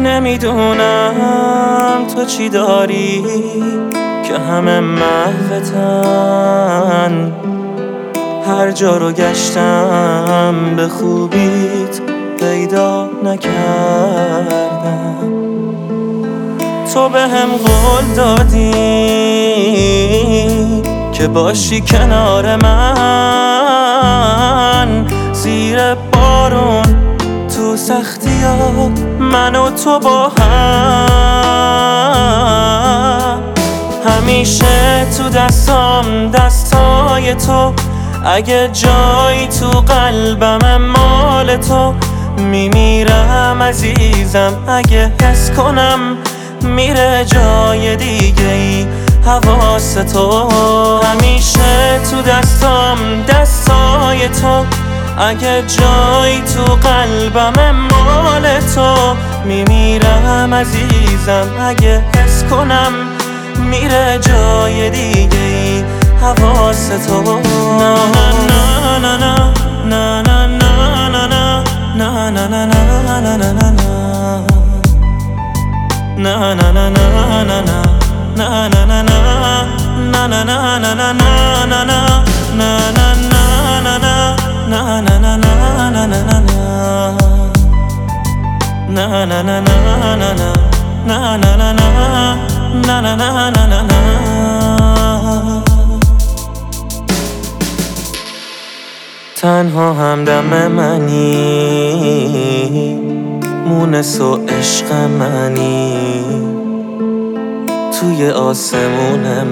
نمیدونم تو چی داری که همه محوتن. هر جا رو گشتم به خوبیت پیدا نکردم. تو به هم قول دادی که باشی کنار من، زیر بارون تو سختی ها من و تو با هم. همیشه تو دستام دستای تو، اگه جایی تو قلبم مال تو. میمیرم عزیزم اگه حس کنم میره جای دیگه ای حواس تو. همیشه تو دستام دستای تو، اگه جایی تو قلبم مال تو. میمیرم عزیزم اگه حس کنم میره جای دیگه ای حواس تو. نه نه نه نه نه نه نه نه نه نه نه نه نه نه na na na na na na na na na na na na na na na na na na na تنها همدم منی، مونس و عشق منی، توی آسمون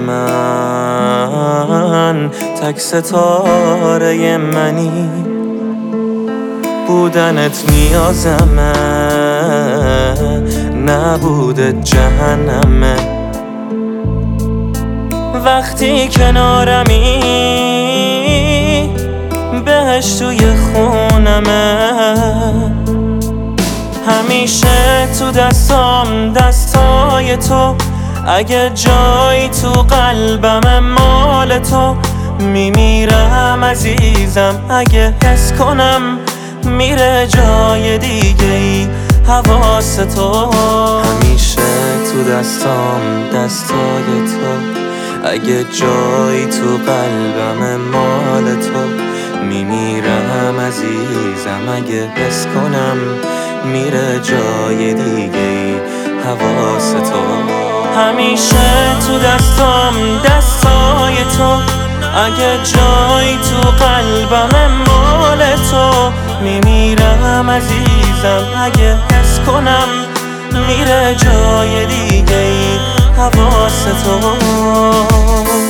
من تک ستاره منی. بودنت نیازمه، نبودت جهنمه. وقتی کنارمی بهش توی خونمه. همیشه تو دستام دستای تو، اگه جایی تو قلبم مال تو. میمیرم عزیزم اگه حس کنم میره جای دیگه ای حواس تو. همیشه تو دستام دستای تو، اگه جایی تو قلبم مال تو. میمیرم عزیزم اگه حس کنم میره جای دیگه ای حواس تو. همیشه تو دستام دستای تو، اگه جایی تو قلبم مال تو. میمیرم عزیزم اگه حس کنم میره جای دیگه ای حواس تو.